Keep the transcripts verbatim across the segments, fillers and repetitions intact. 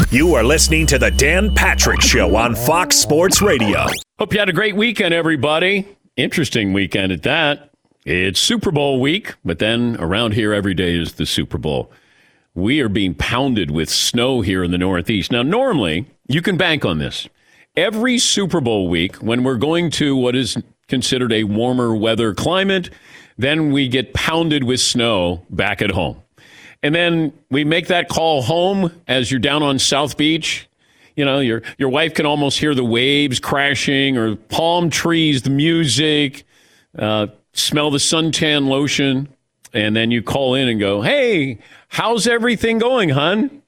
You are listening to the Dan Patrick Show on Fox Sports Radio. Hope you had a great weekend, everybody. Interesting weekend at that. It's Super Bowl week, but then around here every day is the Super Bowl. We are being pounded with snow here in the Northeast. Now, normally, you can bank on this. Every Super Bowl week, when we're going to what is considered a warmer weather climate, then we get pounded with snow back at home. And then we make that call home as you're down on South Beach. You know, your your wife can almost hear the waves crashing or palm trees, the music, uh, smell the suntan lotion. And then you call in and go, hey, how's everything going, hon?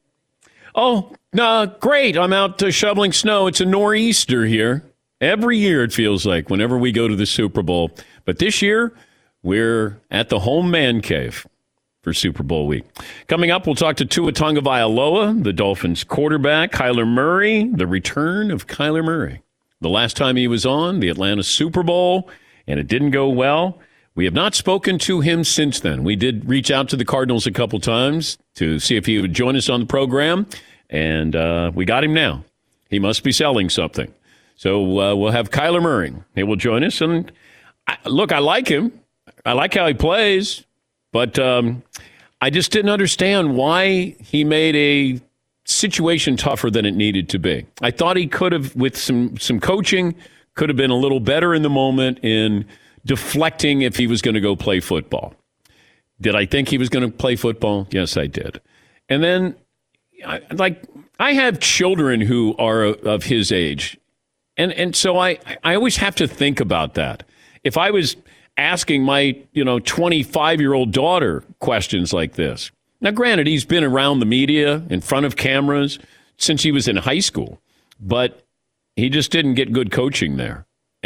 Oh, no, great. I'm out uh, shoveling snow. It's a nor'easter here. Every year it feels like whenever we go to the Super Bowl. But this year, we're at the home man cave for Super Bowl week. Coming up, we'll talk to Tua Tagovailoa, the Dolphins quarterback, Kyler Murray, the return of Kyler Murray. The last time he was on, the Atlanta Super Bowl, and it didn't go well. We have not spoken to him since then. We did reach out to the Cardinals a couple times to see if he would join us on the program, and uh, we got him now. He must be selling something. So uh, we'll have Kyler Murray. He will join us. And I, look, I like him. I like how he plays. But um, I just didn't understand why he made a situation tougher than it needed to be. I thought he could have, with some, some coaching, could have been a little better in the moment in deflecting if he was going to go play football. Did I think he was going to play football? Yes, I did. And then, I, like, I have children who are of his age. And and so I, I always have to think about that. If I was asking my, you know, twenty-five-year-old daughter questions like this. Now, granted, he's been around the media, in front of cameras, since he was in high school. But he just didn't get good coaching there.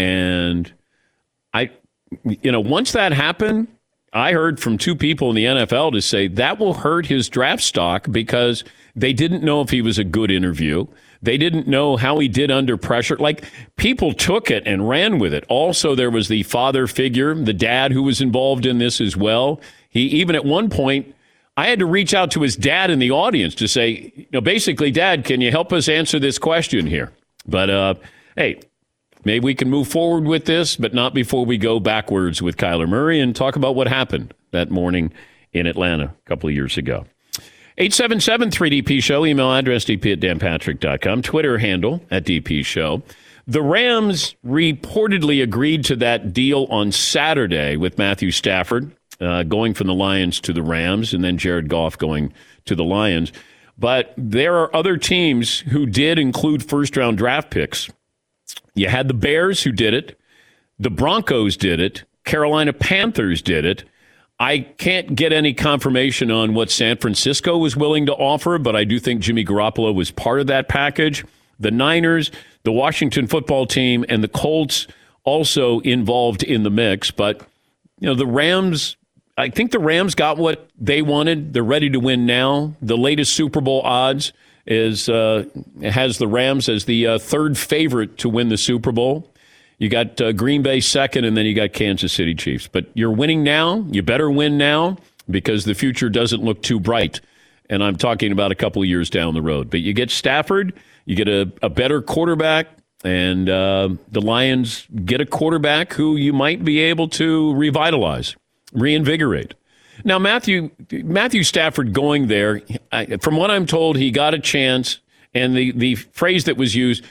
And, I, you know, once that happened, I heard from two people in the N F L to say that will hurt his draft stock because they didn't know if he was a good interview. They didn't know how he did under pressure. Like, people took it and ran with it. Also, there was the father figure, the dad who was involved in this as well. He even at one point, I had to reach out to his dad in the audience to say, you know, basically, Dad, can you help us answer this question here? But, uh, hey, maybe we can move forward with this, but not before we go backwards with Kyler Murray and talk about what happened that morning in Atlanta a couple of years ago. eight seven seven three D P Show, email address d p at dan patrick dot com, Twitter handle at D P Show. The Rams reportedly agreed to that deal on Saturday with Matthew Stafford uh, going from the Lions to the Rams and then Jared Goff going to the Lions. But there are other teams who did include first-round draft picks. You had the Bears who did it. The Broncos did it. Carolina Panthers did it. I can't get any confirmation on what San Francisco was willing to offer, but I do think Jimmy Garoppolo was part of that package. The Niners, the Washington football team, and the Colts also involved in the mix. But, you know, the Rams, I think the Rams got what they wanted. They're ready to win now. The latest Super Bowl odds is uh, has the Rams as the uh, third favorite to win the Super Bowl. You got uh, Green Bay second, and then you got Kansas City Chiefs. But you're winning now. You better win now because the future doesn't look too bright. And I'm talking about a couple of years down the road. But you get Stafford, you get a, a better quarterback, and uh, the Lions get a quarterback who you might be able to revitalize, reinvigorate. Now, Matthew Matthew Stafford going there, I, from what I'm told, he got a chance. And the, the phrase that was used,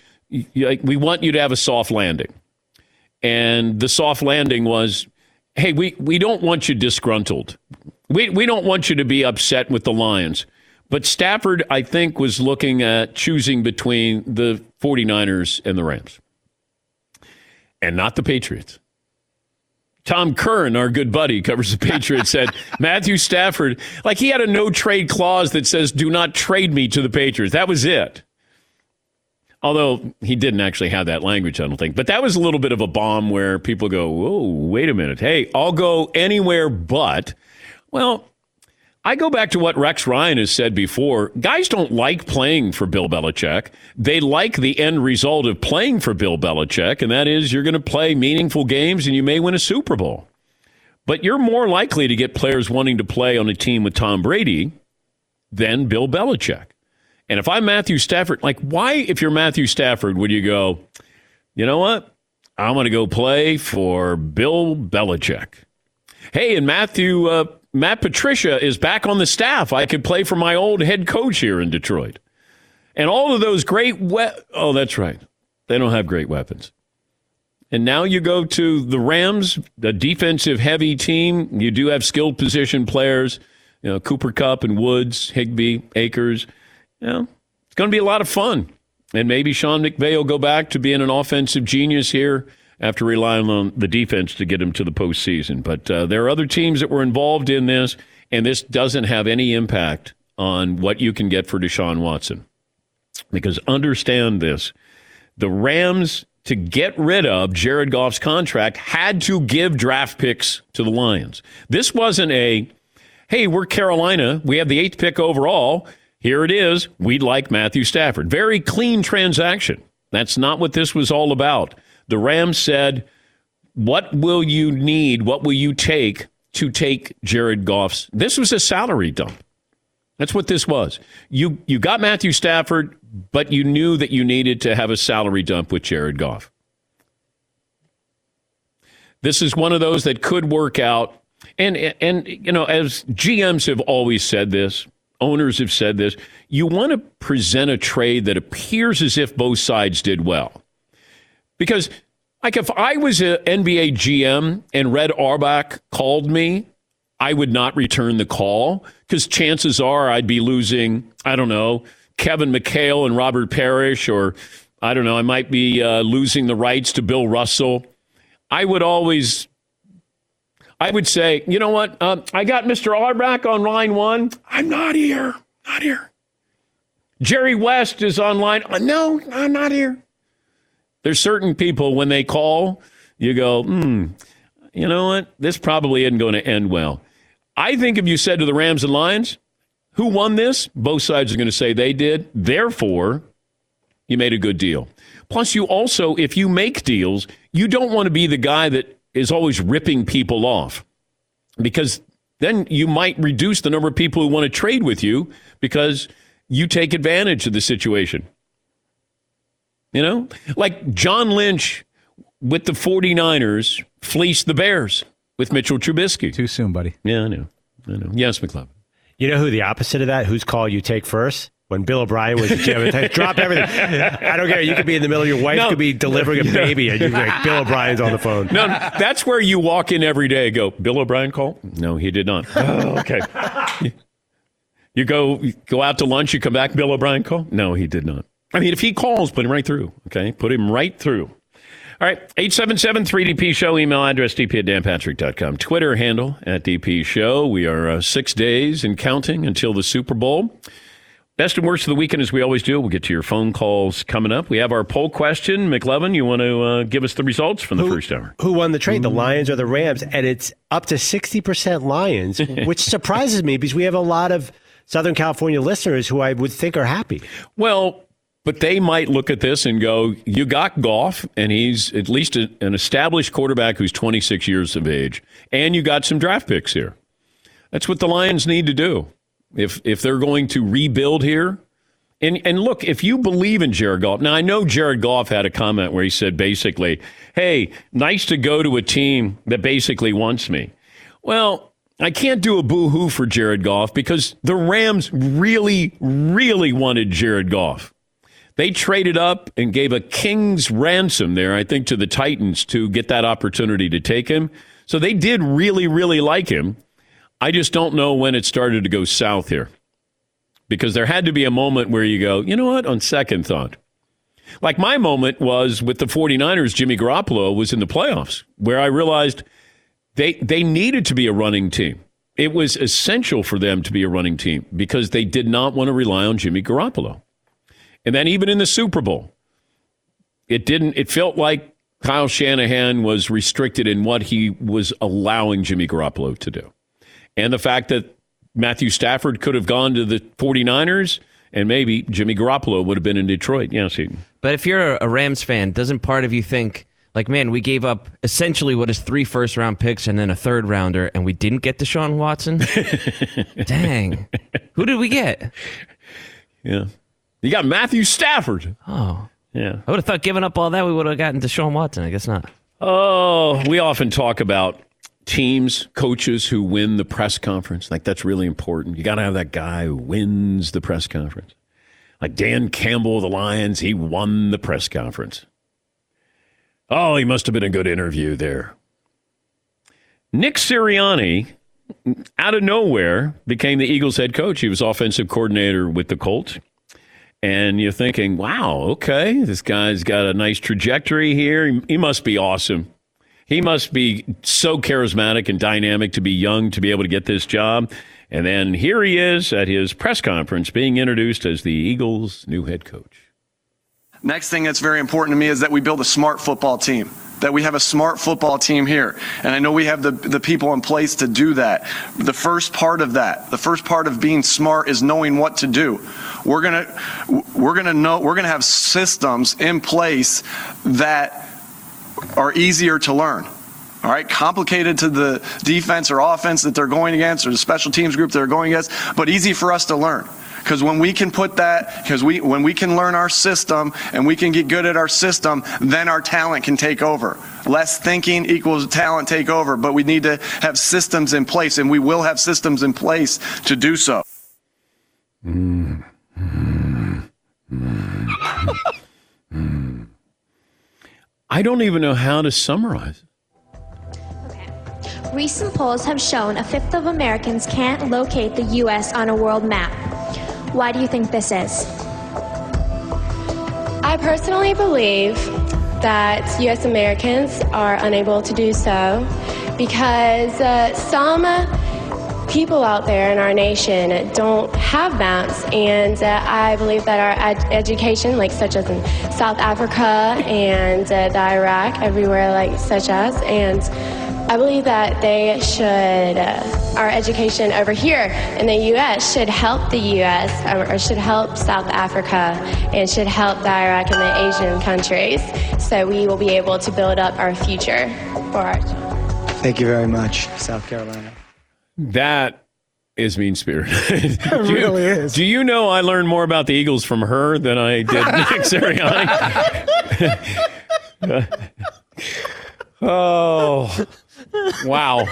we want you to have a soft landing. And the soft landing was, hey, we, we don't want you disgruntled. We we don't want you to be upset with the Lions. But Stafford, I think, was looking at choosing between the 49ers and the Rams. And not the Patriots. Tom Curran, our good buddy, covers the Patriots, said Matthew Stafford, like he had a no-trade clause that says, do not trade me to the Patriots. That was it. Although he didn't actually have that language, I don't think. But that was a little bit of a bomb where people go, whoa, wait a minute. Hey, I'll go anywhere but. Well, I go back to what Rex Ryan has said before. Guys don't like playing for Bill Belichick. They like the end result of playing for Bill Belichick, and that is you're going to play meaningful games and you may win a Super Bowl. But you're more likely to get players wanting to play on a team with Tom Brady than Bill Belichick. And if I'm Matthew Stafford, like, why, if you're Matthew Stafford, would you go, you know what? I'm going to go play for Bill Belichick. Hey, and Matthew, uh, Matt Patricia is back on the staff. I could play for my old head coach here in Detroit. And all of those great we- oh, that's right. They don't have great weapons. And now you go to the Rams, the defensive-heavy team. You do have skilled position players, you know, Cooper Kupp and Woods, Higbee, Akers. You know, it's going to be a lot of fun. And maybe Sean McVay will go back to being an offensive genius here after relying on the defense to get him to the postseason. But uh, there are other teams that were involved in this, and this doesn't have any impact on what you can get for Deshaun Watson. Because understand this, the Rams, to get rid of Jared Goff's contract, had to give draft picks to the Lions. This wasn't a, hey, we're Carolina, we have the eighth pick overall, here it is, we'd like Matthew Stafford. Very clean transaction. That's not what this was all about. The Rams said, what will you need, what will you take to take Jared Goff's? This was a salary dump. That's what this was. You you got Matthew Stafford, but you knew that you needed to have a salary dump with Jared Goff. This is one of those that could work out. And, and you know, as G Ms have always said this, owners have said this, you want to present a trade that appears as if both sides did well. Because, like, if I was an N B A G M and Red Auerbach called me, I would not return the call because chances are I'd be losing, I don't know, Kevin McHale and Robert Parrish, or I don't know, I might be uh, losing the rights to Bill Russell. I would always, I would say, you know what, uh, I got Mister Auerbach on line one. I'm not here, not here. Jerry West is on line, uh, no, I'm not here. There's certain people, when they call, you go, hmm, you know what, this probably isn't going to end well. I think if you said to the Rams and Lions, who won this? Both sides are going to say they did. Therefore, you made a good deal. Plus, you also, if you make deals, you don't want to be the guy that is always ripping people off, because then you might reduce the number of people who want to trade with you because you take advantage of the situation. You know, like John Lynch with the 49ers fleeced the Bears with Mitchell Trubisky. Too soon, buddy. Yeah, I know. I know. Yes, McLovin. You know who the opposite of that? Whose call you take first? When Bill O'Brien was the G M, drop everything. I don't care. You could be in the middle. Your wife no. could be delivering a baby, and you're like, Bill O'Brien's on the phone. No, that's where you walk in every day and go, Bill O'Brien call? No, he did not. Oh, okay. You go you go out to lunch, you come back, Bill O'Brien call? No, he did not. I mean, if he calls, put him right through, okay? Put him right through. All right, eight seven seven, three D P show, email address d p at dan patrick dot com, Twitter handle at D P show. We are uh, six days and counting until the Super Bowl. Best and worst of the weekend, as we always do. We'll get to your phone calls coming up. We have our poll question. McLevin, you want to uh, give us the results from the who, first hour? Who won the trade, the Lions or the Rams? And it's up to sixty percent Lions, which surprises me because we have a lot of Southern California listeners who I would think are happy. Well, but they might look at this and go, you got Goff, and he's at least a, an established quarterback who's twenty-six years of age, and you got some draft picks here. That's what the Lions need to do. If if they're going to rebuild here. And and look, if you believe in Jared Goff, now I know Jared Goff had a comment where he said basically, hey, nice to go to a team that basically wants me. Well, I can't do a boo-hoo for Jared Goff because the Rams really, really wanted Jared Goff. They traded up and gave a king's ransom there, I think, to the Titans to get that opportunity to take him. So they did really, really like him. I just don't know when it started to go south here, because there had to be a moment where you go, you know what, on second thought. Like my moment was with the 49ers, Jimmy Garoppolo was in the playoffs, where I realized they they needed to be a running team. It was essential for them to be a running team because they did not want to rely on Jimmy Garoppolo. And then even in the Super Bowl, it didn't. It felt like Kyle Shanahan was restricted in what he was allowing Jimmy Garoppolo to do. And the fact that Matthew Stafford could have gone to the 49ers and maybe Jimmy Garoppolo would have been in Detroit. Yeah, see. But if you're a Rams fan, doesn't part of you think, like, man, we gave up essentially what is three first-round picks and then a third-rounder, and we didn't get Deshaun Watson? Dang. Who did we get? Yeah. You got Matthew Stafford. Oh. Yeah. I would have thought giving up all that, we would have gotten Deshaun Watson. I guess not. Oh, we often talk about teams, coaches who win the press conference. Like, that's really important. You got to have that guy who wins the press conference. Like Dan Campbell of the Lions, he won the press conference. Oh, he must have been a good interview there. Nick Sirianni, out of nowhere, became the Eagles head coach. He was offensive coordinator with the Colts. And you're thinking, wow, okay, this guy's got a nice trajectory here. He, he must be awesome. He must be so charismatic and dynamic to be young to be able to get this job. And then here he is at his press conference being introduced as the Eagles' new head coach. Next thing that's very important to me is that we build a smart football team, that we have a smart football team here. And I know we have the, the people in place to do that. The first part of that, the first part of being smart is knowing what to do. We're going to we're going to know we're going to have systems in place that are easier to learn. All right, complicated to the defense or offense that they're going against or the special teams group they're going against, but easy for us to learn. Because when we can put that, because we when we can learn our system and we can get good at our system, then our talent can take over. Less thinking equals talent take over, but we need to have systems in place, and we will have systems in place to do so. Mm. Mm. Mm. Mm. I don't even know how to summarize. Recent polls have shown a fifth of Americans can't locate the U S on a world map. Why do you think this is? I personally believe that U S Americans are unable to do so because uh, some people out there in our nation don't have maps, and uh, I believe that our ed- education, like such as in South Africa and uh, the Iraq, everywhere like such as, and I believe that they should, uh, our education over here in the U S should help the U S or, or should help South Africa and should help the Iraq and the Asian countries, so we will be able to build up our future for our children. Thank you very much, South Carolina. That is mean-spirited. It really is. Do you know I learned more about the Eagles from her than I did Nick Sirianni? Oh, wow.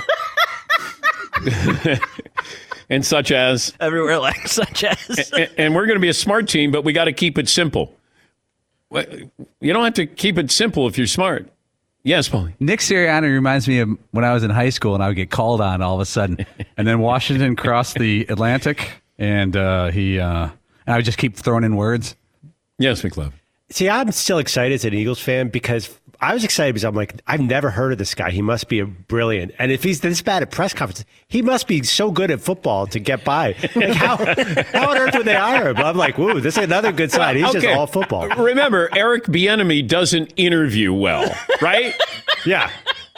And such as. Everywhere like such as. And, and we're going to be a smart team, but we got to keep it simple. You don't have to keep it simple if you're smart. Yes, Paulie. Nick Sirianni reminds me of when I was in high school and I would get called on all of a sudden. And then Washington crossed the Atlantic, and uh, he uh, and I would just keep throwing in words. Yes, McLeod. See, I'm still excited as an Eagles fan because I was excited because I'm like, I've never heard of this guy. He must be a brilliant. And if he's this bad at press conferences, he must be so good at football to get by. Like, how, how on earth would they hire him? I'm like, woo, this is another good sign. He's Okay. just all football. Remember, Eric Bieniemy doesn't interview well, right? Yeah.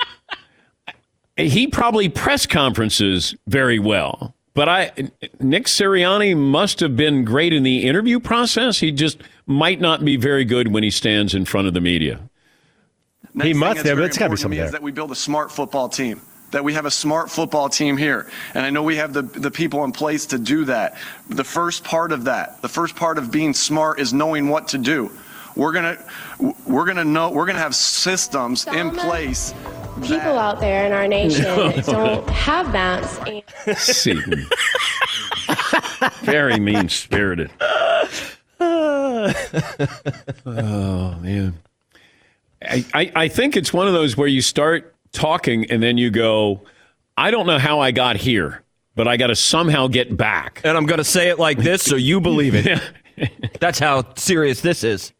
He probably press conferences very well. But I, Nick Sirianni must have been great in the interview process. He just might not be very good when he stands in front of the media. Next He thing must that's have, very it's gotta be important to something me there. Is that we build a smart football team, that we have a smart football team here. And I know we have the, the people in place to do that. The first part of that, the first part of being smart is knowing what to do. We're going to we're going to know we're going to have systems in place. People out there in our nation don't have maps. And- Seton. Very mean-spirited. Oh, man. I, I, I think it's one of those where you start talking and then you go, I don't know how I got here, but I got to somehow get back. And I'm going to say it like this so you believe it. That's how serious this is.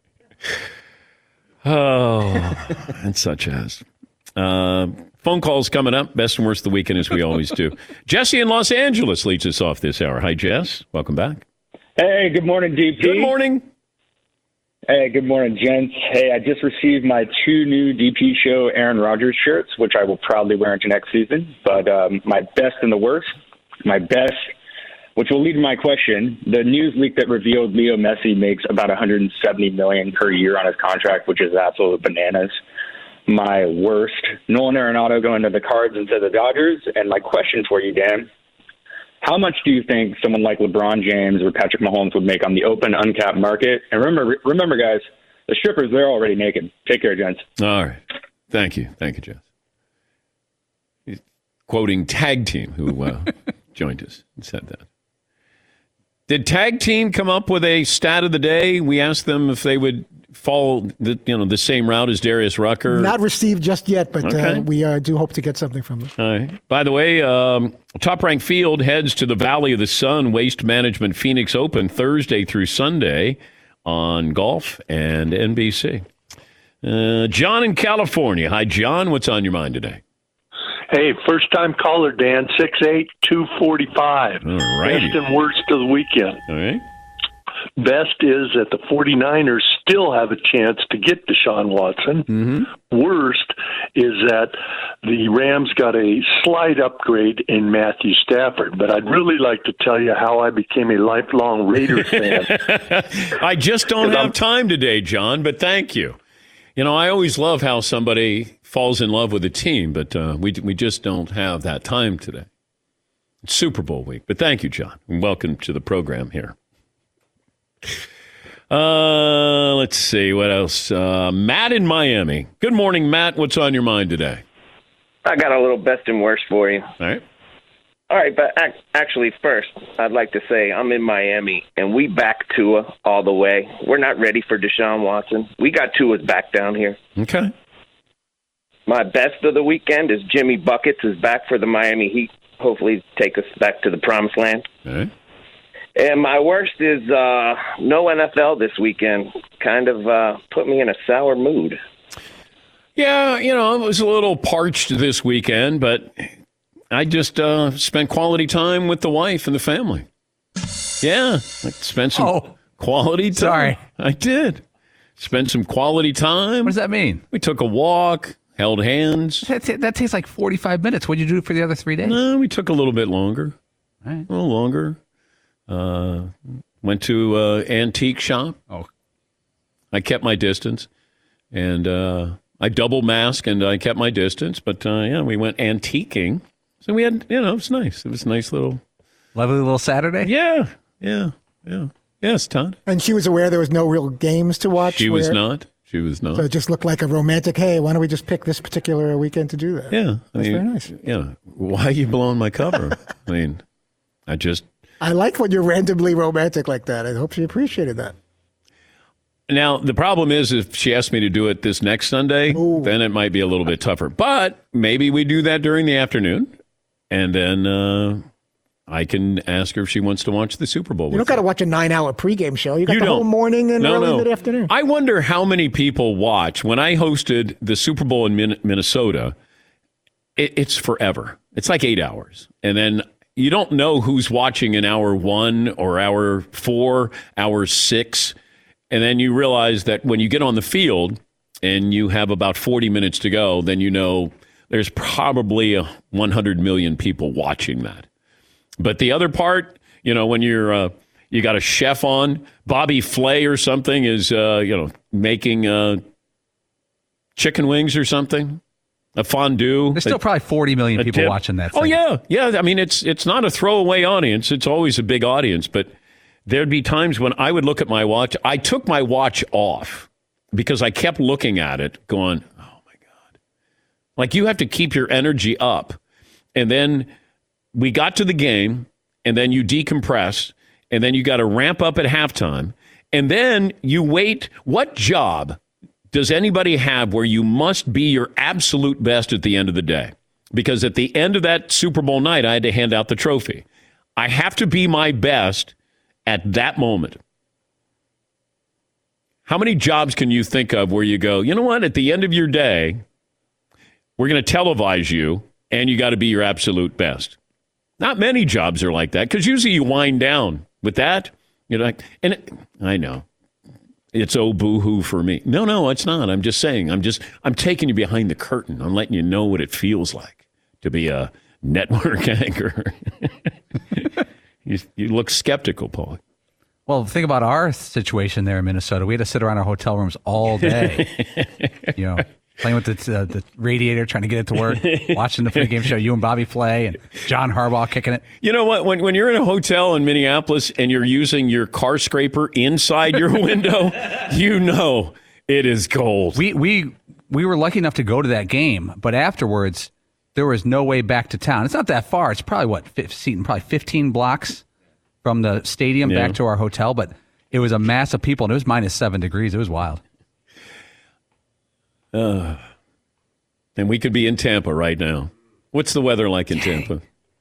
Oh, and such as. Uh, phone calls coming up. Best and worst of the weekend, as we always do. Jesse in Los Angeles leads us off this hour. Hi, Jess. Welcome back. Hey, good morning, D P. Good morning. Hey, good morning, gents. Hey, I just received my two new D P Show Aaron Rodgers shirts, which I will proudly wear into next season. But um, my best and the worst, my best, which will lead to my question. The news leak that revealed Leo Messi makes about one hundred seventy million dollars per year on his contract, which is absolute bananas. My worst, Nolan Arenado going to the Cards instead of the Dodgers. And my question for you, Dan, how much do you think someone like LeBron James or Patrick Mahomes would make on the open, uncapped market? And remember, remember, guys, the strippers, they're already naked. Take care, gents. All right. Thank you. Thank you, Jess. He's quoting Tag Team, who uh, joined us and said that. Did Tag Team come up with a stat of the day? We asked them if they would follow the, you know, the same route as Darius Rucker. Not received just yet, but Okay. uh, we uh, do hope to get something from them. All right. By the way, um, Top Rank Field heads to the Valley of the Sun Waste Management Phoenix Open Thursday through Sunday on Golf and N B C. Uh, John in California. Hi, John. What's on your mind today? Hey, first time caller, Dan, six eight, two forty-five. All righty. Best and worst of the weekend. All right. Best is that the 49ers still have a chance to get Deshaun Watson. Mm-hmm. Worst is that the Rams got a slight upgrade in Matthew Stafford. But I'd really like to tell you how I became a lifelong Raiders fan. I just don't have time today, John, but thank you. You know, I always love how somebody falls in love with a team, but uh, we we just don't have that time today. It's Super Bowl week, but thank you, John, and welcome to the program here. Uh, let's see, what else? Uh, Matt in Miami. Good morning, Matt. What's on your mind today? I got a little best and worst for you. All right. All right, but ac- actually, first, I'd like to say I'm in Miami, and we back Tua all the way. We're not ready for Deshaun Watson. We got Tua's back down here. Okay. My best of the weekend is Jimmy Buckets is back for the Miami Heat. Hopefully take us back to the promised land. All right. And my worst is uh, no N F L this weekend. Kind of uh, put me in a sour mood. Yeah, you know, I was a little parched this weekend, but I just uh, spent quality time with the wife and the family. Yeah, I spent some Oh, quality time. sorry. I did. Spent some quality time. What does that mean? We took a walk, held hands. That, that takes like forty-five minutes. What did you do for the other three days? No, we took a little bit longer. All right. A little longer. Uh, went to uh, antique shop. Oh. I kept my distance. And uh, I double masked and I kept my distance. But, uh, yeah, we went antiquing. So we had, you know, it was nice. It was a nice little... Lovely little Saturday? Yeah, yeah, yeah. Yes, Todd. And she was aware there was no real games to watch? She was where- not. She was not. So it just looked like a romantic, hey, why don't we just pick this particular weekend to do that? Yeah. I That's mean, very nice. Yeah. Why are you blowing my cover? I mean, I just... I like when you're randomly romantic like that. I hope she appreciated that. Now, the problem is if she asked me to do it this next Sunday, Ooh. then it might be a little bit tougher. But maybe we do that during the afternoon, and then uh, I can ask her if she wants to watch the Super Bowl. You don't got to watch a nine-hour pregame show. You got You the don't. whole morning and No, early no. mid-afternoon. I wonder how many people watch. When I hosted the Super Bowl in Min- Minnesota, it, it's forever. It's like eight hours. And then you don't know who's watching in hour one or hour four, hour six. And then you realize that when you get on the field and you have about forty minutes to go, then you know there's probably a one hundred million people watching that. But the other part, you know, when you're uh, you got a chef on, Bobby Flay or something is, uh, you know, making uh, chicken wings or something, a fondue. There's still probably forty million a people dip. watching that thing. Oh, yeah. Yeah. I mean, it's it's not a throwaway audience. It's always a big audience. But there'd be times when I would look at my watch. I took my watch off because I kept looking at it going, oh, my God. Like, you have to keep your energy up. And then we got to the game, and then you decompress, and then you got to ramp up at halftime. And then you wait. What job does anybody have where you must be your absolute best at the end of the day? Because at the end of that Super Bowl night, I had to hand out the trophy. I have to be my best at that moment. How many jobs can you think of where you go, you know what, at the end of your day, we're going to televise you, and you got to be your absolute best? Not many jobs are like that, because usually you wind down with that. You're like, and it, I know. It's oh boo-hoo for me. No, no, it's not. I'm just saying. I'm just, I'm taking you behind the curtain. I'm letting you know what it feels like to be a network anchor. you, you look skeptical, Paul. Well, think about our situation there in Minnesota. We had to sit around our hotel rooms all day. You know, playing with the, uh, the radiator, trying to get it to work, watching the pregame show, you and Bobby Flay and John Harbaugh kicking it. You know what? When when you're in a hotel in Minneapolis and you're using your car scraper inside your window, you know it is cold. We we we were lucky enough to go to that game, but afterwards there was no way back to town. It's not that far. It's probably what fifteen, probably fifteen blocks from the stadium Yeah. back to our hotel, but it was a mass of people and it was minus seven degrees. It was wild. Uh, and we could be in Tampa right now. What's the weather like in Tampa?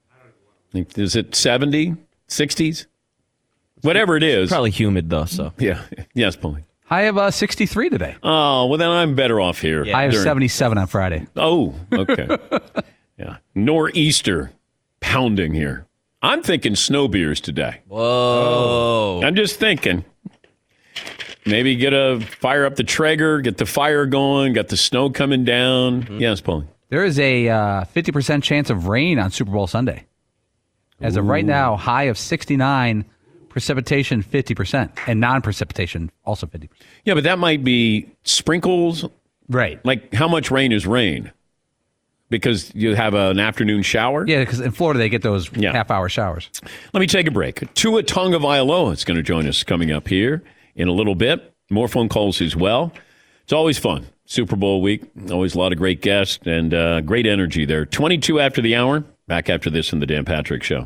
Is it seventy, sixties? Whatever it is. Probably humid, though, so. Yeah. Yes, Paulie. High of uh, sixty-three today. Oh, well, then I'm better off here. High of During- seventy-seven on Friday. Oh, okay. Yeah. Nor'easter pounding here. I'm thinking snow beers today. Whoa. I'm just thinking. Maybe get a fire up the Traeger, get the fire going, got the snow coming down. Mm-hmm. Yes, Paulie. There is a uh, fifty percent chance of rain on Super Bowl Sunday. As of right now, high of sixty-nine, precipitation fifty percent, and non-precipitation also fifty percent. Yeah, but that might be sprinkles. Right. Like how much rain is rain? Because you have an afternoon shower? Yeah, because in Florida they get those Yeah. half-hour showers. Let me take a break. Tua Tagovailoa is going to join us coming up here in a little bit. More phone calls as well. It's always fun. Super Bowl week. Always a lot of great guests and uh, great energy there. twenty-two after the hour. Back after this in the Dan Patrick Show.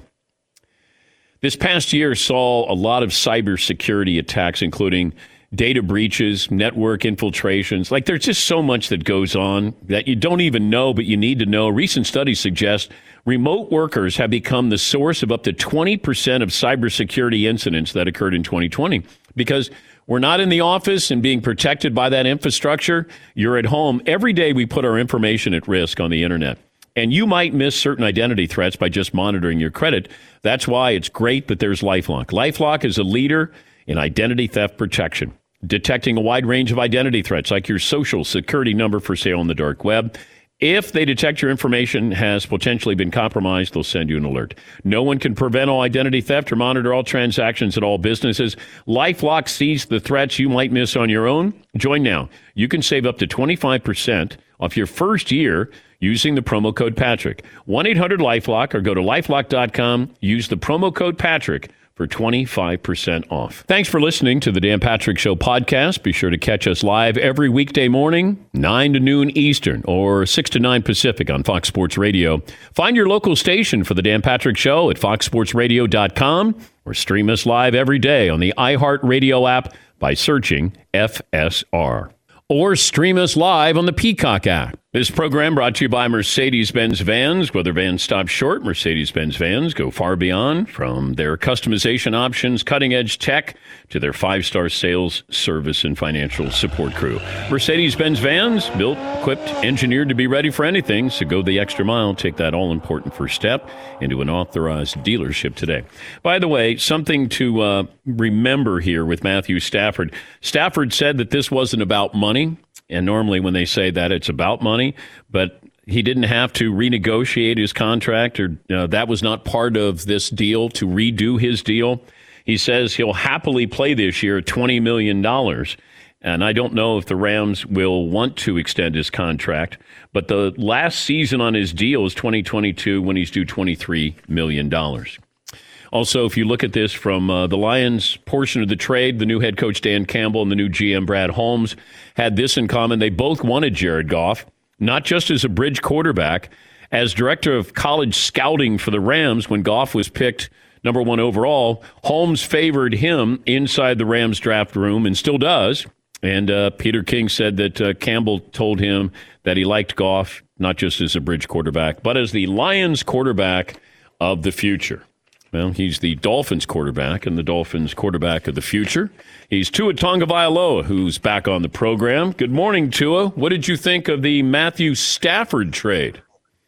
This past year saw a lot of cybersecurity attacks, including data breaches, network infiltrations. Like there's just so much that goes on that you don't even know, but you need to know. Recent studies suggest remote workers have become the source of up to twenty percent of cybersecurity incidents that occurred in twenty twenty. Because we're not in the office and being protected by that infrastructure. You're at home. Every day we put our information at risk on the internet. And you might miss certain identity threats by just monitoring your credit. That's why it's great that there's LifeLock. LifeLock is a leader in identity theft protection, detecting a wide range of identity threats like your social security number for sale on the dark web. If they detect your information has potentially been compromised, they'll send you an alert. No one can prevent all identity theft or monitor all transactions at all businesses. LifeLock sees the threats you might miss on your own. Join now. You can save up to twenty-five percent off your first year using the promo code Patrick. one eight hundred LifeLock or go to lifelock dot com. Use the promo code Patrick for twenty-five percent off. Thanks for listening to the Dan Patrick Show podcast. Be sure to catch us live every weekday morning, nine to noon Eastern or six to nine Pacific on Fox Sports Radio. Find your local station for the Dan Patrick Show at fox sports radio dot com or stream us live every day on the iHeartRadio app by searching F S R. Or stream us live on the Peacock app. This program brought to you by Mercedes-Benz Vans. Whether vans stop short, Mercedes-Benz Vans go far beyond. From their customization options, cutting-edge tech, to their five-star sales, service, and financial support crew. Mercedes-Benz Vans, built, equipped, engineered to be ready for anything. So go the extra mile. Take that all-important first step into an authorized dealership today. By the way, something to uh, remember here with Matthew Stafford. Stafford said that this wasn't about money. And normally when they say that, it's about money, but he didn't have to renegotiate his contract, or uh, that was not part of this deal to redo his deal. He says he'll happily play this year at twenty million dollars. And I don't know if the Rams will want to extend his contract, but the last season on his deal is twenty twenty-two when he's due twenty-three million dollars. Also, if you look at this from uh, the Lions portion of the trade, the new head coach Dan Campbell and the new G M Brad Holmes had this in common. They both wanted Jared Goff, not just as a bridge quarterback. As director of college scouting for the Rams, when Goff was picked number one overall, Holmes favored him inside the Rams draft room and still does. And uh, Peter King said that uh, Campbell told him that he liked Goff, not just as a bridge quarterback, but as the Lions quarterback of the future. Well, he's the Dolphins quarterback and the Dolphins quarterback of the future. He's Tua Tagovailoa, who's back on the program. Good morning, Tua. What did you think of the Matthew Stafford trade?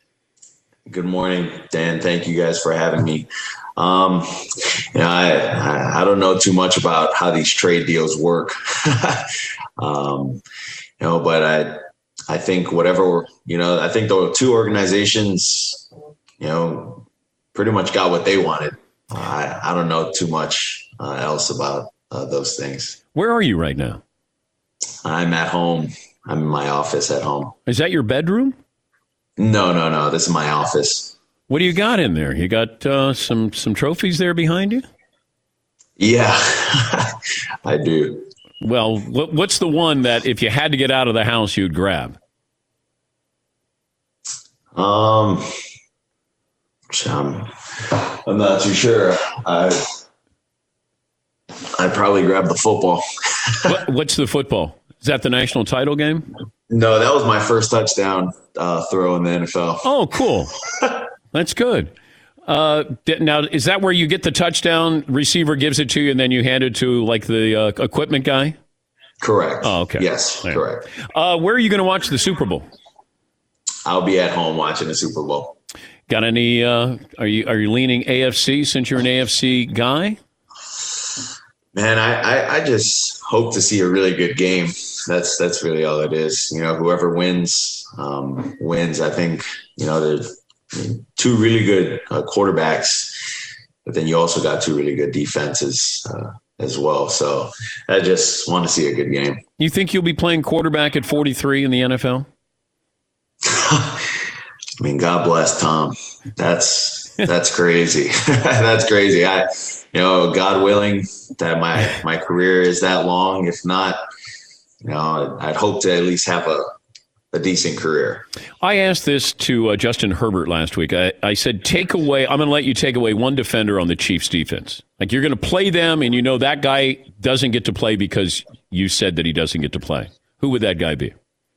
Good morning, Dan. Thank you guys for having me. Um, you know, I, I I don't know too much about how these trade deals work, um, you know, but I I think whatever you know, I think the two organizations, you know, pretty much got what they wanted. Uh, I, I don't know too much uh, else about uh, those things. Where are you right now? I'm at home. I'm in my office at home. Is that your bedroom? No, no, no. This is my office. What do you got in there? You got uh, some some trophies there behind you? Yeah, I do. Well, what, what's the one that if you had to get out of the house, you'd grab? Um, I'm, I'm not too sure. I I'd probably grab the football. what, what's the football? Is that the national title game? No, that was my first touchdown uh, throw in the N F L. Oh, cool. That's good. Uh, now, is that where you get the touchdown, receiver gives it to you, and then you hand it to, like, the uh, equipment guy? Correct. Oh, okay. Yes, yeah. correct. Uh, where are you going to watch the Super Bowl? I'll be at home watching the Super Bowl. Got any uh, – are you are you leaning A F C since you're an A F C guy? Man, I, I, I just hope to see a really good game. That's that's really all it is. You know, whoever wins, um, wins. I think, you know, there's two really good uh, quarterbacks, but then you also got two really good defenses uh, as well. So I just want to see a good game. You think you'll be playing quarterback at forty-three in the N F L? I mean, God bless Tom. That's that's crazy. That's crazy. I, you know, God willing that my my career is that long. If not, you know, I'd hope to at least have a, a decent career. I asked this to uh, Justin Herbert last week. I, I said, take away, I'm going to let you take away one defender on the Chiefs defense. Like, you're going to play them, and you know that guy doesn't get to play because you said that he doesn't get to play. Who would that guy be?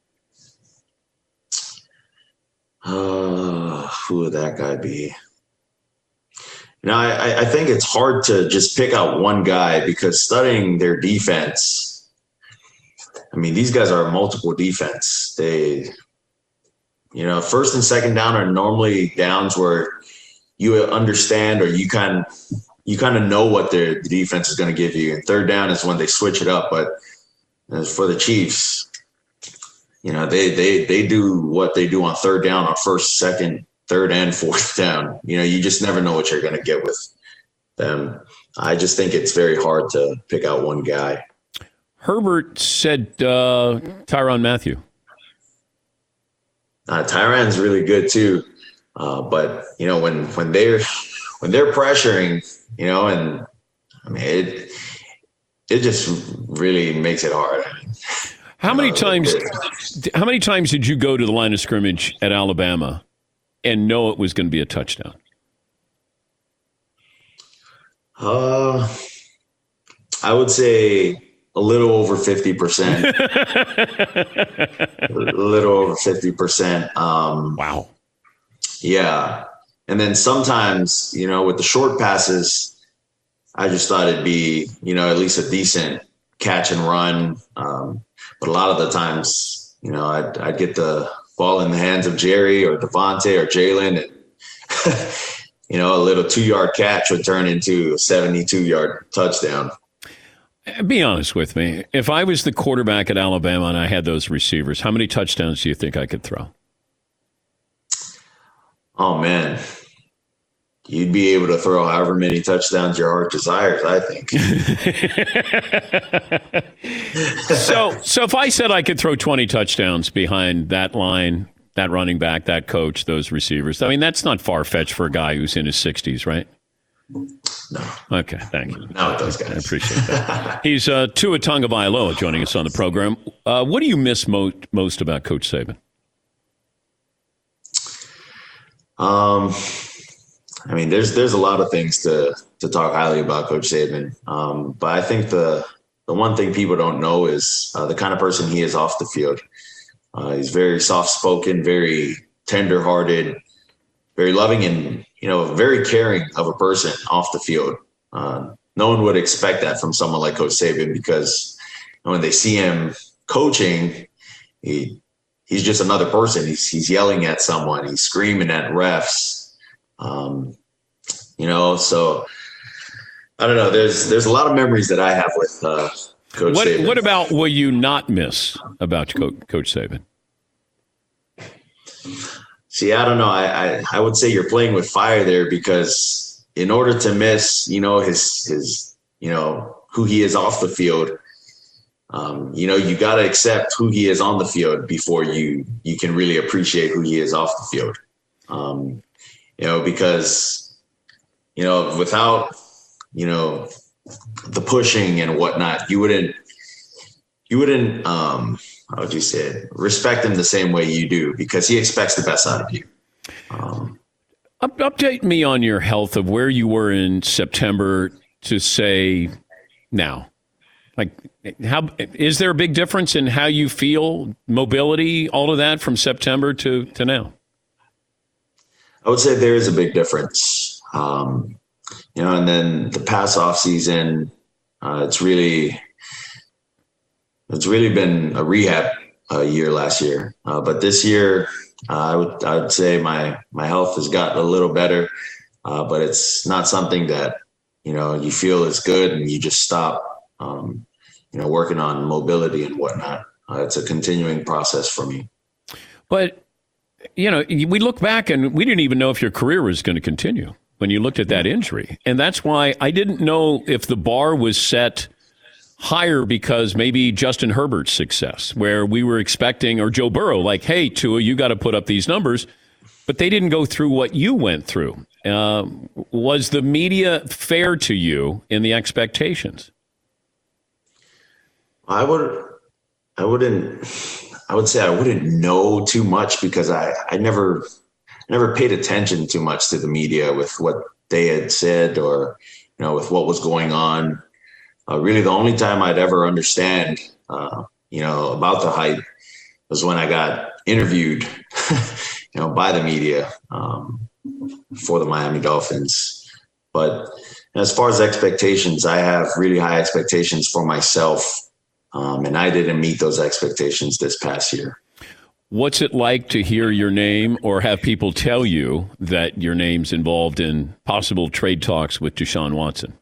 Uh, who would that guy be? You know, I, I think it's hard to just pick out one guy because studying their defense, I mean, these guys are multiple defense. They, you know, first and second down are normally downs where you understand or you kind of, you kind of know what their the defense is going to give you. And third down is when they switch it up. But as for the Chiefs, you know, they they they do what they do on third down, on first, second, third, and fourth down. You know, you just never know what you're going to get with them. I just think it's very hard to pick out one guy. Herbert said uh, Tyrann Mathieu. Uh, Tyrann's really good too, uh, but you know when when they're when they're pressuring, you know, and I mean it it just really makes it hard. How many uh, times? How many times did you go to the line of scrimmage at Alabama and know it was going to be a touchdown? Uh, I would say a little over fifty percent. A little over fifty percent. Um, wow. Yeah. And then sometimes, you know, with the short passes, I just thought it'd be, you know, at least a decent catch and run. Um, but a lot of the times, you know, I'd, I'd get the ball in the hands of Jerry or Devontae or Jalen, and, you know, a little two-yard catch would turn into a seventy-two-yard touchdown. Be honest with me. If I was the quarterback at Alabama and I had those receivers, how many touchdowns do you think I could throw? Oh, man. You'd be able to throw however many touchdowns your heart desires, I think. so, so if I said I could throw twenty touchdowns behind that line, that running back, that coach, those receivers, I mean, that's not far-fetched for a guy who's in his sixties, right? No. Okay, thank you. Not with those guys. I appreciate that. He's uh, Tua Tagovailoa joining us on the program. Uh, what do you miss mo- most about Coach Saban? Um, I mean, there's there's a lot of things to to talk highly about Coach Saban, um, but I think the the one thing people don't know is uh, the kind of person he is off the field. Uh, he's very soft-spoken, very tender-hearted, very loving, and you know, very caring of a person off the field. Uh, no one would expect that from someone like Coach Saban because when they see him coaching, he he's just another person. He's he's yelling at someone. He's screaming at refs. Um, you know, so I don't know. There's there's a lot of memories that I have with uh, Coach what, Saban. What about what you not miss about Co- Coach Saban? See, I don't know. I, I, I would say you're playing with fire there because in order to miss, you know, his his you know who he is off the field, um, you know, you got to accept who he is on the field before you you can really appreciate who he is off the field. Um, you know, because, you know, without, you know, the pushing and whatnot, you wouldn't, you wouldn't, um, how would you say it, respect him the same way you do, because he expects the best out of you. Um, Up, update me on your health of where you were in September to say now. Like, how is there a big difference in how you feel, mobility, all of that from September to, to now? I would say there is a big difference. Um, you know, and then the past off season, uh, it's really, it's really been a rehab uh, year last year. Uh, but this year, uh, I would, I would say my, my health has gotten a little better, uh, but it's not something that, you know, you feel is good and you just stop, um, you know, working on mobility and whatnot. Uh, it's a continuing process for me. But, you know, we look back and we didn't even know if your career was going to continue when you looked at that injury. And that's why I didn't know if the bar was set higher because maybe Justin Herbert's success, where we were expecting, or Joe Burrow, like, hey, Tua, you got to put up these numbers. But they didn't go through what you went through. Uh, was the media fair to you in the expectations? I would, I wouldn't, I would say I wouldn't know too much because I, I never, never paid attention too much to the media with what they had said or, you know, with what was going on. Uh, really, the only time I'd ever understand, uh, you know, about the hype was when I got interviewed, you know, by the media um, for the Miami Dolphins. But as far as expectations, I have really high expectations for myself. Um, and I didn't meet those expectations this past year. What's it like to hear your name or have people tell you that your name's involved in possible trade talks with Deshaun Watson?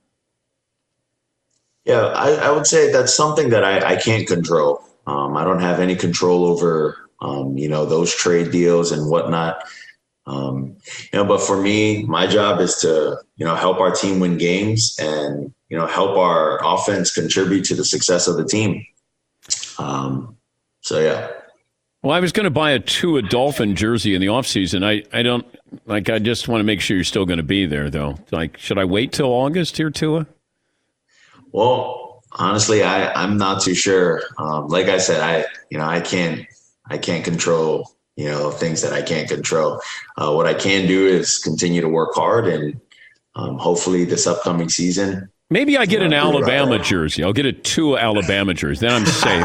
Yeah, I, I would say that's something that I, I can't control. Um, I don't have any control over, um, you know, those trade deals and whatnot. Um, you know, but for me, my job is to, you know, help our team win games and, you know, help our offense contribute to the success of the team. Um, so, yeah. Well, I was going to buy a Tua Dolphin jersey in the offseason. I, I don't, like, I just want to make sure you're still going to be there, though. Like, should I wait till August here, Tua? Well, honestly, I, I'm not too sure. Um, like I said, I, you know, I can't, I can't control, you know, things that I can't control. Uh, what I can do is continue to work hard and um, hopefully this upcoming season. Maybe I get an Alabama right. jersey. I'll get a two Alabama jersey. Then I'm safe.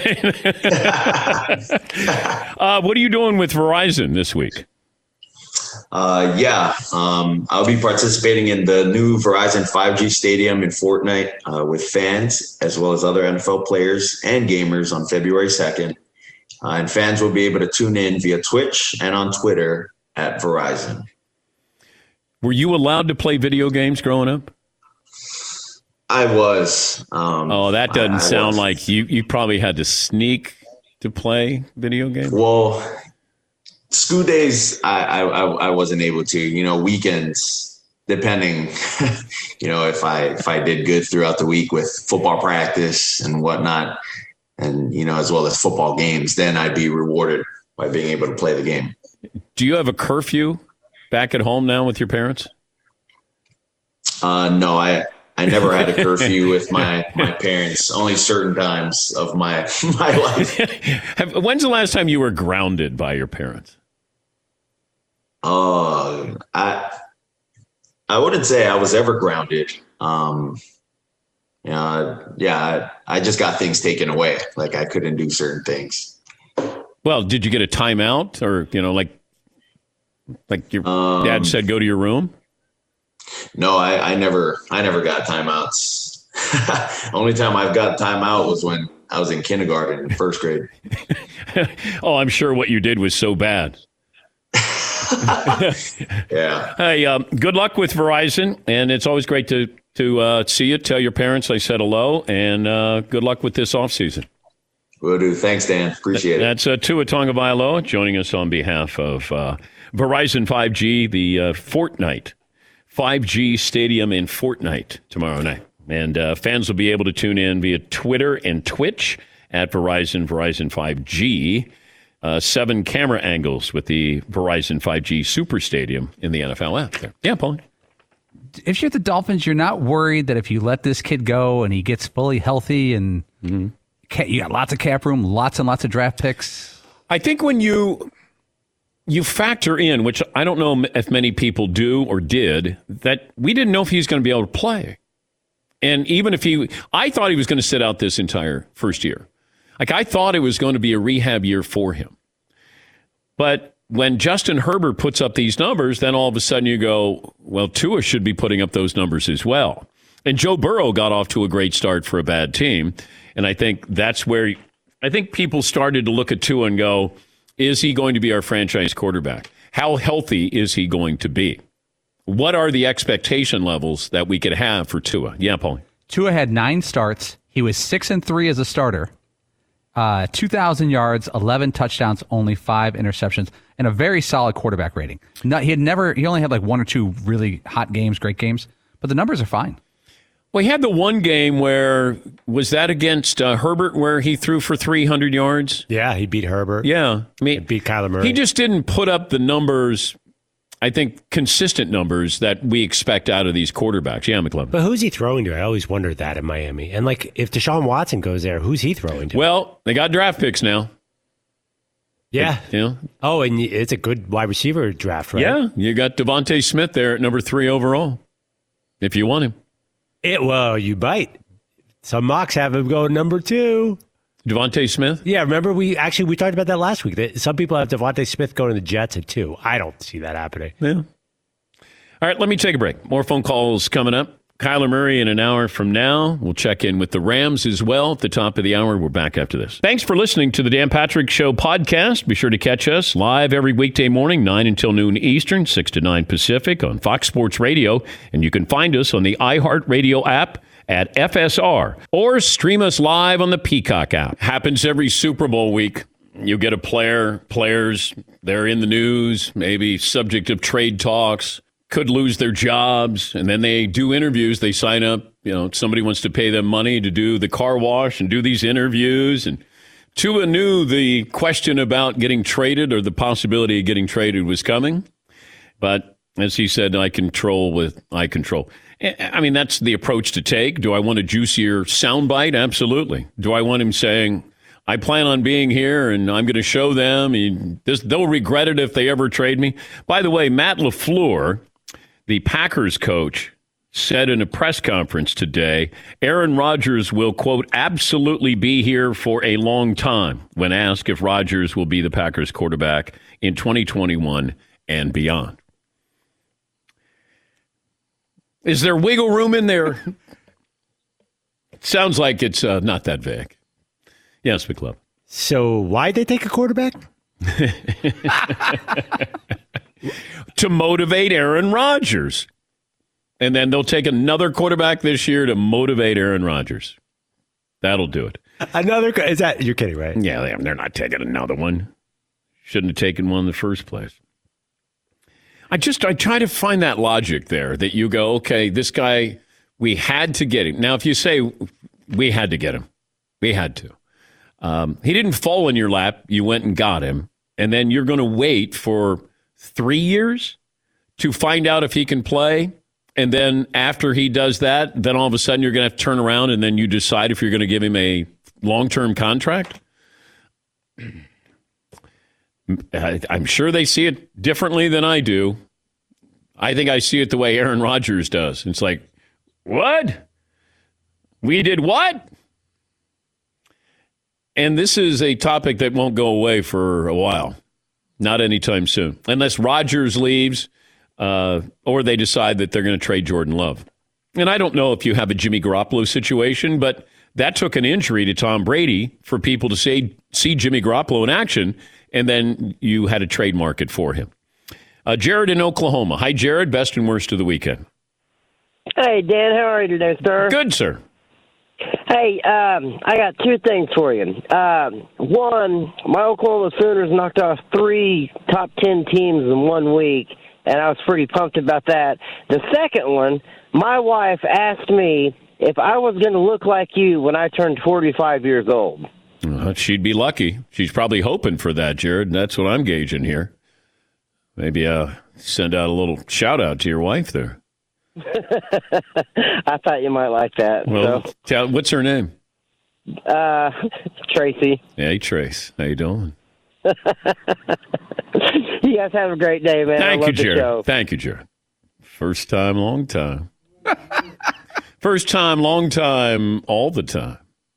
uh, what are you doing with Verizon this week? Uh, yeah, um, I'll be participating in the new Verizon five G Stadium in Fortnite uh, with fans as well as other N F L players and gamers on February second. Uh, and fans will be able to tune in via Twitch and on Twitter at Verizon. Were you allowed to play video games growing up? I was. Um, oh, that doesn't I, I sound was. like you, you probably had to sneak to play video games. Well, school days, I, I, I wasn't able to, you know, weekends, depending, you know, if I, if I did good throughout the week with football practice and whatnot, and, you know, as well as football games, then I'd be rewarded by being able to play the game. Do you have a curfew back at home now with your parents? Uh, no, I, I never had a curfew with my, my parents, only certain times of my, my life. Have, when's the last time you were grounded by your parents? Uh, I, I wouldn't say I was ever grounded. Um, you know, yeah, I, I just got things taken away. Like I couldn't do certain things. Well, did you get a timeout or, you know, like, like your um, dad said, go to your room? No, I, I never, I never got timeouts. Only time I've got timeout was when I was in kindergarten in first grade. Oh, I'm sure what you did was so bad. Yeah. Hey, um, good luck with Verizon, and it's always great to to uh, see you. Tell your parents I said hello, and uh, good luck with this offseason. Will do. Thanks, Dan. Appreciate it. That's uh, Tua Tagovailoa joining us on behalf of uh, Verizon five G, the uh, Fortnite five G Stadium in Fortnite tomorrow night. And uh, fans will be able to tune in via Twitter and Twitch at Verizon, Verizon five G. Uh, seven camera angles with the Verizon five G Super Stadium in the N F L app there. Yeah, Paul. If you're the Dolphins, you're not worried that if you let this kid go and he gets fully healthy and mm-hmm. you got lots of cap room, lots and lots of draft picks. I think when you you factor in, which I don't know if many people do or did, that we didn't know if he was going to be able to play. And even if he, I thought he was going to sit out this entire first year. Like, I thought it was going to be a rehab year for him. But when Justin Herbert puts up these numbers, then all of a sudden you go, well, Tua should be putting up those numbers as well. And Joe Burrow got off to a great start for a bad team. And I think that's where, I think people started to look at Tua and go, is he going to be our franchise quarterback? How healthy is he going to be? What are the expectation levels that we could have for Tua? Yeah, Paulie. Tua had nine starts. He was six and three as a starter. Uh, two thousand yards, eleven touchdowns, only five interceptions, and a very solid quarterback rating. No, he had never, he only had like one or two really hot games, great games, but the numbers are fine. Well, he had the one game where, was that against uh, Herbert where he threw for three hundred yards? Yeah, he beat Herbert. Yeah. I mean, he beat Kyler Murray. He just didn't put up the numbers, I think, consistent numbers that we expect out of these quarterbacks. Yeah, McLovin. But who's he throwing to? I always wondered that in Miami. And, like, if Deshaun Watson goes there, who's he throwing to? Well, they got draft picks now. Yeah. They, you know? Oh, and it's a good wide receiver draft, right? Yeah. You got Devontae Smith there at number three overall, if you want him. It, well, you bite. Some mocks have him go number two. Devontae Smith? Yeah, remember we actually we talked about that last week. That some people have Devontae Smith going to the Jets at two. I don't see that happening. Yeah. All right, let me take a break. More phone calls coming up. Kyler Murray in an hour from now. We'll check in with the Rams as well at the top of the hour. We're back after this. Thanks for listening to the Dan Patrick Show podcast. Be sure to catch us live every weekday morning, nine until noon Eastern, six to nine Pacific on Fox Sports Radio. And you can find us on the iHeartRadio app at F S R or stream us live on the Peacock app. Happens every Super Bowl week. You get a player, players, they're in the news, maybe subject of trade talks, could lose their jobs, and then they do interviews. They sign up, you know, somebody wants to pay them money to do the car wash and do these interviews. And Tua knew the question about getting traded or the possibility of getting traded was coming. But as he said, I control with I control. I mean, that's the approach to take. Do I want a juicier soundbite? Absolutely. Do I want him saying, I plan on being here and I'm going to show them. He, this, they'll regret it if they ever trade me. By the way, Matt LaFleur, the Packers coach, said in a press conference today, Aaron Rodgers will, quote, absolutely be here for a long time when asked if Rodgers will be the Packers quarterback in twenty twenty-one and beyond. Is there wiggle room in there? It sounds like it's uh, not that vague. Yes, McClub. So why'd they take a quarterback? To motivate Aaron Rodgers. And then they'll take another quarterback this year to motivate Aaron Rodgers. That'll do it. Another? Is that, you're kidding, right? Yeah, they're not taking another one. Shouldn't have taken one in the first place. I just, I try to find that logic there that you go, okay, this guy, we had to get him. Now, if you say we had to get him, we had to. Um, he didn't fall in your lap. You went and got him. And then you're going to wait for three years to find out if he can play. And then after he does that, then all of a sudden you're going to have to turn around and then you decide if you're going to give him a long-term contract. I'm sure they see it differently than I do. I think I see it the way Aaron Rodgers does. It's like, what? We did what? And this is a topic that won't go away for a while. Not anytime soon. Unless Rodgers leaves uh, or they decide that they're going to trade Jordan Love. And I don't know if you have a Jimmy Garoppolo situation, but that took an injury to Tom Brady for people to say, see Jimmy Garoppolo in action, and then you had a trade market for him. Uh, Jared in Oklahoma. Hi, Jared. Best and worst of the weekend. Hey, Dan. How are you today, sir? Good, sir. Hey, um, I got two things for you. Um, one, my Oklahoma Sooners knocked off three top ten teams in one week, and I was pretty pumped about that. The second one, my wife asked me if I was going to look like you when I turned forty-five years old. Uh, she'd be lucky. She's probably hoping for that, Jared. And that's what I'm gauging here. Maybe uh, send out a little shout out to your wife there. I thought you might like that. Well, so. tell, what's her name? Uh, Tracy. Hey, Trace. How you doing? You guys have a great day, man. Thank I love you, the Jared. show. Thank you, Jared. First time, long time. First time, long time, all the time.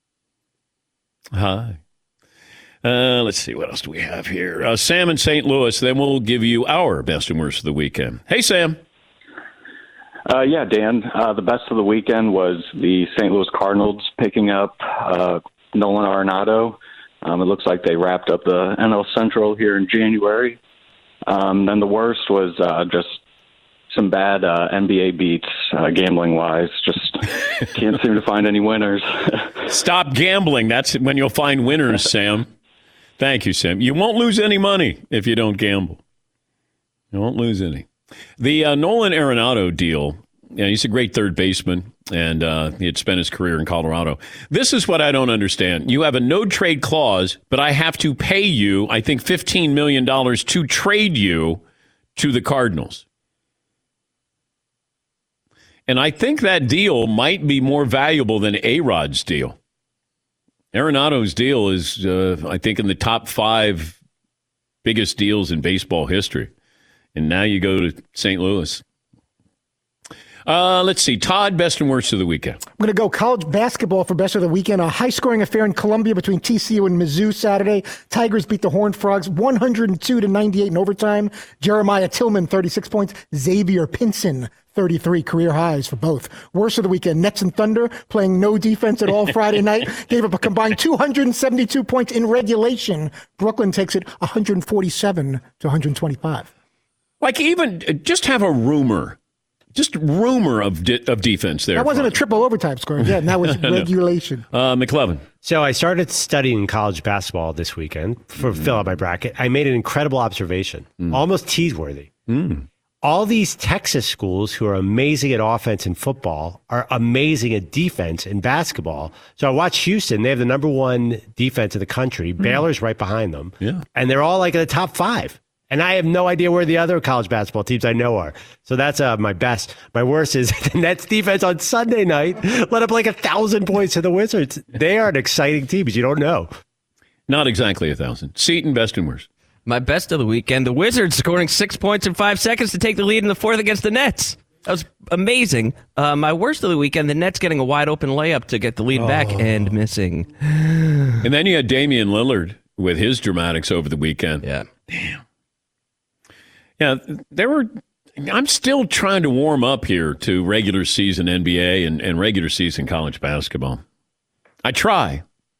Hi. Uh, let's see. What else do we have here? Uh, Sam in Saint Louis. Then we'll give you our best and worst of the weekend. Hey, Sam. Uh, yeah, Dan. Uh, the best of the weekend was the Saint Louis Cardinals picking up uh, Nolan Arenado. Um, it looks like they wrapped up the N L Central here in January. Um, then the worst was uh, just some bad uh, N B A beats, uh, gambling-wise. Just can't seem to find any winners. Stop gambling. That's when you'll find winners, Sam. Thank you, Sam. You won't lose any money if you don't gamble. You won't lose any. The uh, Nolan Arenado deal, yeah, he's a great third baseman, and uh, he had spent his career in Colorado. This is what I don't understand. You have a no-trade clause, but I have to pay you, I think, fifteen million dollars to trade you to the Cardinals. And I think that deal might be more valuable than A-Rod's deal. Arenado's deal is, uh, I think, in the top five biggest deals in baseball history. And now you go to Saint Louis. Uh, let's see. Todd, best and worst of the weekend. I'm going to go college basketball for best of the weekend. A high-scoring affair in Columbia between T C U and Mizzou Saturday. Tigers beat the Horned Frogs one hundred two to ninety-eight in overtime. Jeremiah Tillman, thirty-six points. Xavier Pinson, thirty-three, career highs for both. Worst of the weekend, Nets and Thunder playing no defense at all Friday night. Gave up a combined two hundred seventy-two points in regulation. Brooklyn takes it one hundred forty-seven to one hundred twenty-five. Like even just have a rumor. Just rumor of de- of defense there. That wasn't a triple overtime score. Yeah, and that was regulation. Uh, McLevin. So I started studying college basketball this weekend for mm. fill out my bracket. I made an incredible observation, mm. almost teaseworthy. Mm. All these Texas schools who are amazing at offense in football are amazing at defense in basketball. So I watched Houston. They have the number one defense in the country. Mm. Baylor's right behind them. Yeah. And they're all like in the top five. And I have no idea where the other college basketball teams I know are. So that's uh, my best. My worst is the Nets defense on Sunday night let up like a thousand points to the Wizards. They are an exciting team, but you don't know. Not exactly a thousand. Seton, best and worst. My best of the weekend, the Wizards scoring six points in five seconds to take the lead in the fourth against the Nets. That was amazing. Uh, my worst of the weekend, the Nets getting a wide open layup to get the lead oh. back and missing. And then you had Damian Lillard with his dramatics over the weekend. Yeah. Damn. Yeah, there were. I'm still trying to warm up here to regular season N B A and, and regular season college basketball. I try.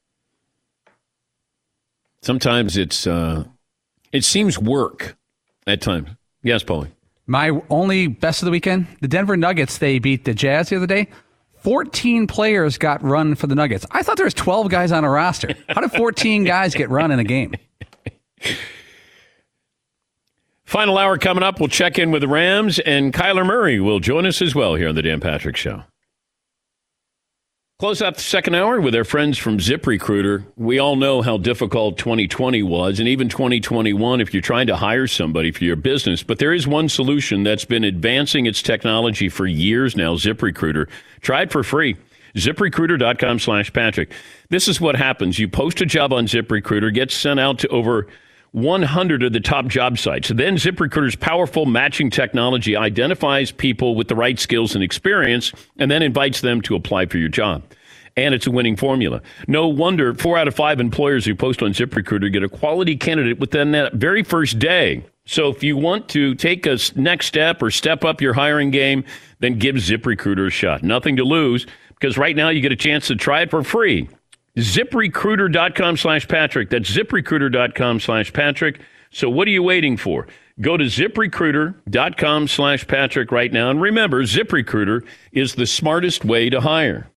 Sometimes it's uh, it seems work at times. Yes, Paulie. My only best of the weekend, the Denver Nuggets. They beat the Jazz the other day. fourteen players got run for the Nuggets. I thought there was twelve guys on a roster. How did fourteen guys get run in a game? Final hour coming up. We'll check in with the Rams, and Kyler Murray will join us as well here on the Dan Patrick Show. Close out the second hour with our friends from ZipRecruiter. We all know how difficult twenty twenty was, and even twenty twenty-one if you're trying to hire somebody for your business. But there is one solution that's been advancing its technology for years now, ZipRecruiter. Try it for free. ZipRecruiter.com slash Patrick. This is what happens. You post a job on ZipRecruiter, gets sent out to over one hundred of the top job sites. Then ZipRecruiter's powerful matching technology identifies people with the right skills and experience and then invites them to apply for your job. And it's a winning formula. No wonder four out of five employers who post on ZipRecruiter get a quality candidate within that very first day. So if you want to take a next step or step up your hiring game, then give ZipRecruiter a shot. Nothing to lose, because right now you get a chance to try it for free. ZipRecruiter.com slash Patrick. That's ZipRecruiter.com slash Patrick. So what are you waiting for? Go to ZipRecruiter.com slash Patrick right now. And remember, ZipRecruiter is the smartest way to hire.